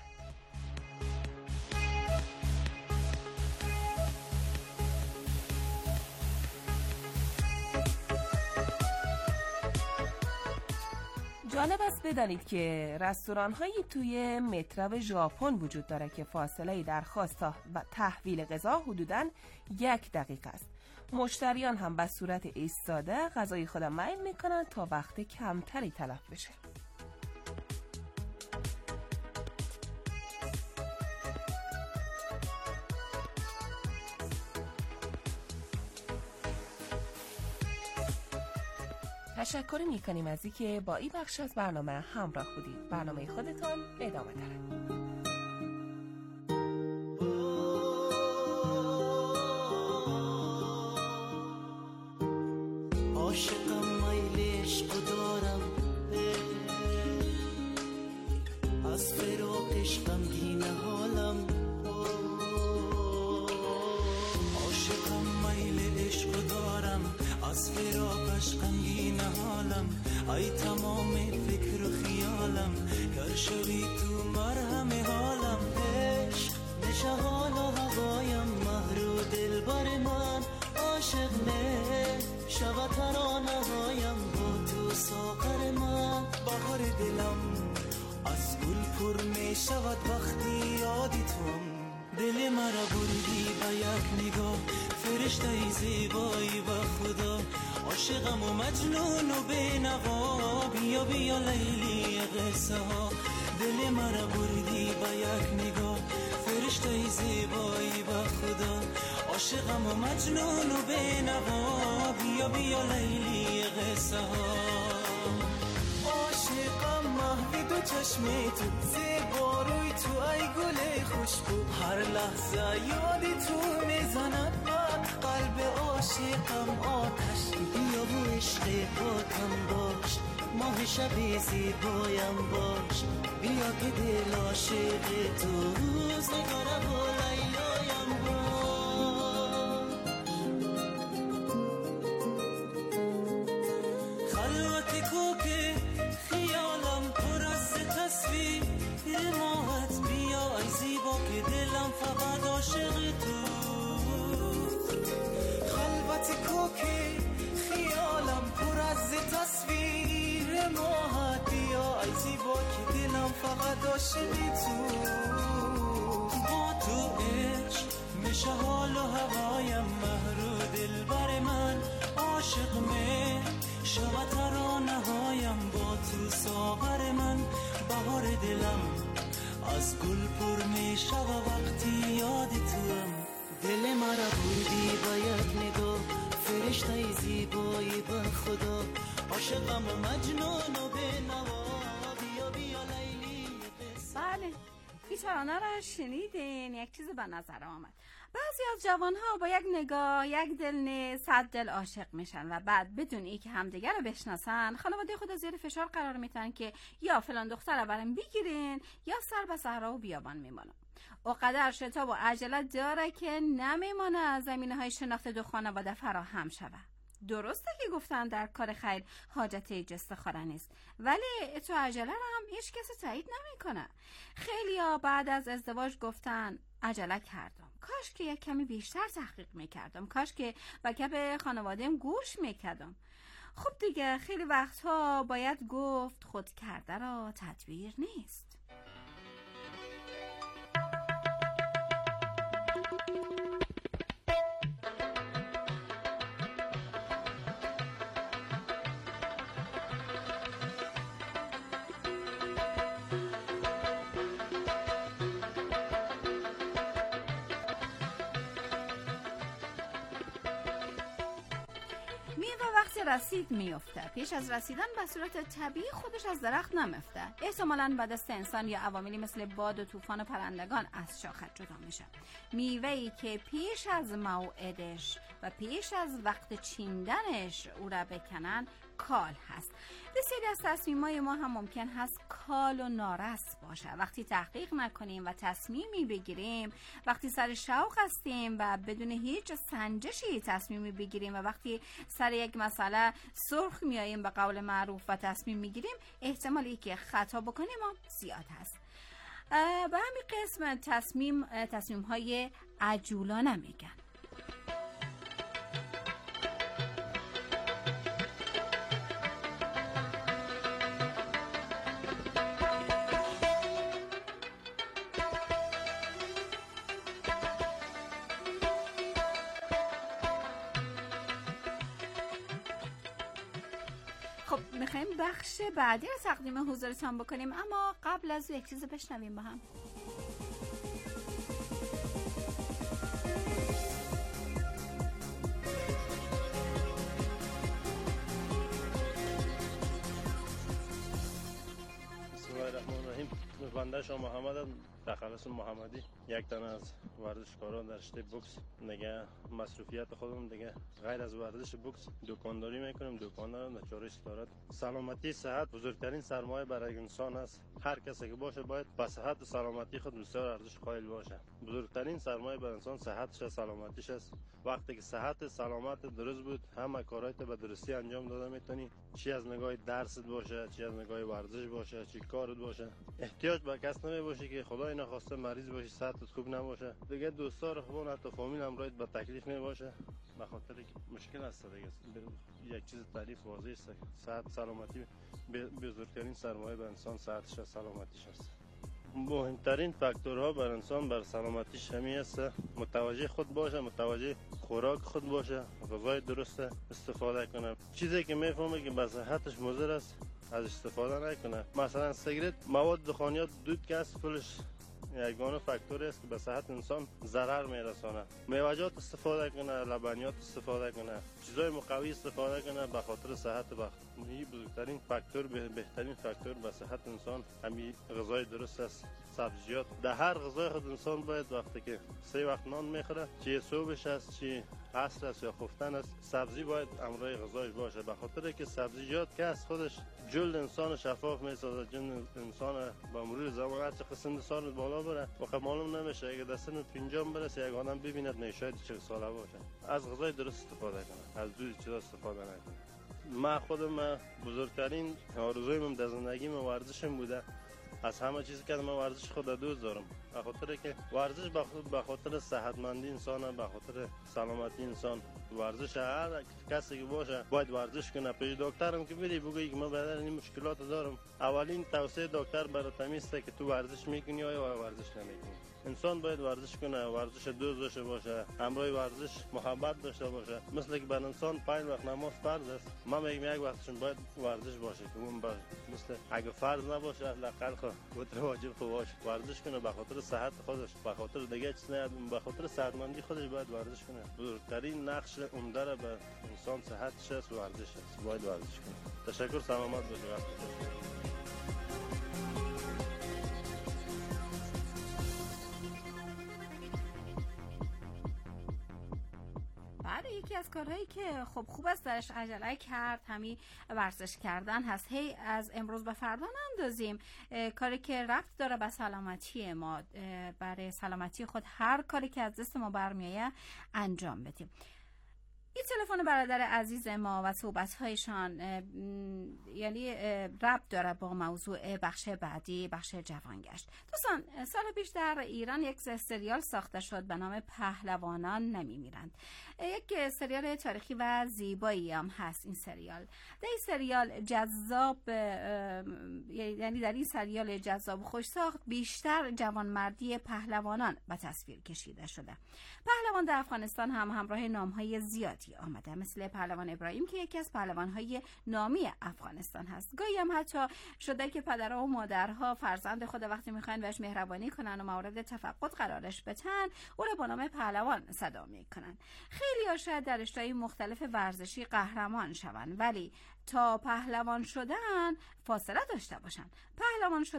جالب است بدانید که رستوران هایی توی مترو ژاپن وجود داره که فاصله درخواست تا تحویل غذا حدوداً یک دقیقه است. مشتریان هم به صورت ایستاده غذای خود میل میکنن تا وقت کمتری تلف بشه. تشکر میکنیم از اینکه با این بخش از برنامه همراه بودید. برنامه خودتان ادامه داره. عاشقم میل عشق دارم، از فراقش غمگین حالم. عاشقم میل عشق دارم، از فراقش غمگین حالم. ای تمام فکر و خیالم، گر شوی تو مرهم حالم. عشق نشه حال و هوایم، مهر و دلبر من. عاشق نه شود ترانه هایم، با تو ساغر من. بهار دلم از گل پر می شود وقتی یادی توام. دل مرا بردی با یک نگاه، فرشته زیبایی و خدا. عاشقم و مجنون و بینوا، بیا بیا لیلی قصه ها. دل مرا بردی با یک نگاه، فرشته زیبایی و خدا. عاشقم و مجنون و بینوا، بیا بیا لیلی قصه ها. عاشقم محو دو چشمی تو، زیبا روی تو ای گل خوشبو. هر لحظه یادی تو میزند بر قلب عاشقم آتش. بیا و عشق پاکم باش، ماه شب زیبایم باش. بیا که دل عاشق تو، روزگار و لیلایم باش. خلوت کوک خیالم پر از تصویر ماهت. بیا ای زیبا که دلم فقط عاشق تو. خلوت کوک خیالم پر از تصویر ماهت. بیا ای زیبا که دلم فقط عاشق تو. با تو عشق میشه حال و هوایم، مهر و دلبر من. عاشق می شود ترانه هایم، با تو ساغر من. بهار دلم از گل پر می شود وقتی یاد توام. دل مرا بردی با یک نگاه، فرشته زیبایی به خدا. عاشقم و مجنون و بینوا، بیا بیا لیلی قصه. بله این ترانه را شنیدین؟ یک چیز به نظر آمد. بعضی از جوانها با یک نگاه، یک دل صد دل عاشق میشن و بعد بدون ای که همدیگر رو بشناسن خانواده خود زیر فشار قرار میتن که یا فلان دختر رو برام بگیرین یا سر به صحرا و بیابان میمونن. اوقدر شتاب و عجلت داره که نمیمانه زمینه های شناخت دو خانواده فراهم شود. درسته که گفتن در کار خیر حاجت جست خاره نیست، ولی تو عجله رو هم هیچ کسی تایید نمیکنه. خیلیا بعد از ازدواج گفتن عجله کردم، کاش که یک کمی بیشتر تحقیق میکردم، کاش که به گپ خانواده‌ام گوش میکردم. خب دیگه خیلی وقتها باید گفت خود کرده را تدبیر نیست. وقتی رسید میفته، پیش از رسیدن به صورت طبیعی خودش از درخت نمیفته. احتمالاً به دست انسان یا عواملی مثل باد و طوفان و پرندگان از شاخه جدا میشه. میوه‌ای که پیش از موعدش و پیش از وقت چیندنش او را بکنن کال هست. بسیاری از تصمیم‌های ما هم ممکن هست کال و نارس باشه. وقتی تحقیق نکنیم و تصمیمی بگیریم، وقتی سر شوق هستیم و بدون هیچ سنجشی تصمیمی بگیریم و وقتی سر یک مسئله سرخ میاییم به قول معروف و تصمیم میگیریم، احتمالی که خطا بکنیم هم زیاد هست. به همین قسم تصمیم تصمیم های عجولانه میگن. خب میخوایم بخش بعدی رو تقدیم حضورتان بکنیم، اما قبل از یک چیز بشنویم با هم. بسم الله الرحمن الرحیم. بنده شما محمد تخلص محمدی، یک تن از ورزشکاران در رشته بوکس. دیگه مصروفیت خودم دیگه غیر از ورزش بوکس دکانداری میکنم. دکان دارم در چهارراه ستارت. سلامتی صحت بزرگترین سرمایه برای انسان است. هر کسی که باشه باید به صحت و سلامتی خود بسیار ارزش قائل باشه. بزرگترین سرمایه برای انسان صحتش است، سلامتیش است. وقتی که صحت سلامت درست بود، همه کارایت به درستی انجام داده میتونی. چی از نگاه درست باشه، چی از نگاه ورزش باشه، چی کارت باشه. احتیاج به کس نمی باشه که خدای نخواسته مریض باشی، صحتت خوب نباشه. دیگه دوستا رو خوبون حتی فامیل همراهت به تکلیف می باشه. به خاطر مشکل است دیگه. یک چیز تعریف واضح است. صحت سلامتی بزرگترین سرمایه به انسان صحتش و سلامتیش است. مهمترین فاکتورها بر انسان بر سلامتیش همین است: متوجه خود باشه، متوجه خوراک خود باشه، غذای درست استفاده کنه. چیزی که میفهمه که به صحتش مضر است از استفاده نکنه. مثلا سیگرت، مواد دخانیات، دود که است، کلش یگانه فاکتوری است که به صحت انسان ضرر میرسانه. میوه‌جات استفاده کنه، لبنیات استفاده کنه، چیزای مقوی استفاده کنه به خاطر صحت. بخ این بزرگترین فاکتور، بهترین فاکتور به صحت انسان همین غذای درست است. سبزیجات در هر غذای خود انسان باید وقتی که سه وقت نان میخوره، چه صبحش است چه عصر است یا خفتن است، سبزی باید امرای غذایش باشه. به خاطر که سبزیجات که از خودش جلد انسان شفاف میسازه. جلد انسان با مرور زمان هر چقدر سن سال بالا بره واقعا معلوم نمیشه. اگه در سن پنجاه برسه یک آدم ببیند نه شاید چهل ساله باشه. از غذای درست استفاده کنه، از دود چیزا استفاده نکنه. من خودم بزرگترین آرزویم در زندگیم ورزشم بوده. از همه چیزی که من ورزش خود دوست دارم، به خاطر که ورزش به خاطر صحتمندی انسان، به خاطر سلامتی انسان. ورزش هر کسی که باشه باید ورزش کنه. پیش دکترم که بری بگی که من بدن این مشکلات دارم، اولین توصیه دکتر برات همیشه که تو ورزش میکنی یا ورزش نمیکنی. انسان باید ورزش کنه، ورزش دوست داشته باشه، همراه ورزش محبت داشته باشه. مثل که بر انسان پنج وقت نماز فرض است، من میگم یک وقتشون باید ورزش باشه که اون باشه. مثل اگه فرض نباشه حداقل خود واجب خود باشه. ورزش کنه به خاطر صحت خودش، به خاطر دیگه چیز نه، به خاطر صحتمندی خودش باید ورزش کنه. بزرگترین نقش عمده را به انسان صحتش است، ورزش است. باید ورزش کنه. تشکر، سلامت باشید. بعد یکی از کارهایی که خب خوب است درش عجله کرد همین ورزش کردن هست. هی از امروز به فردا نندازیم. کاری که ربط داره به سلامتی ما، برای سلامتی خود هر کاری که از دست ما برمیایه انجام بدیم. این تلفن برادر عزیز ما و صحبت‌هایشان یعنی ربط داره با موضوع بخش بعدی، بخش جوانگشت. دوستان، سال پیش در ایران یک سریال ساخته شد به نام پهلوانان نمیمیرند. یک سریال تاریخی و زیبایی هم هست این سریال. در این سریال جذاب، یعنی در این سریال جذاب خوش ساخت بیشتر جوانمردی پهلوانان به تصویر کشیده شده. پهلوان در افغانستان هم همراه نام‌های زیادی آمده، مثل پهلوان ابراهیم که یکی از پهلوان‌های نامی افغانستان هست. گاهی هم حتی شده که پدرها و مادرها فرزند خود وقتی میخوان بهش مهربانی کنن و مورد تفقد قرارش بدن، او را با نام پهلوان صدا میکنن. خیلی ها شاید در رشته‌های مختلف ورزشی قهرمان شوند، ولی تا پهلوان شدن فاصله داشته باشن. پهلوان شدن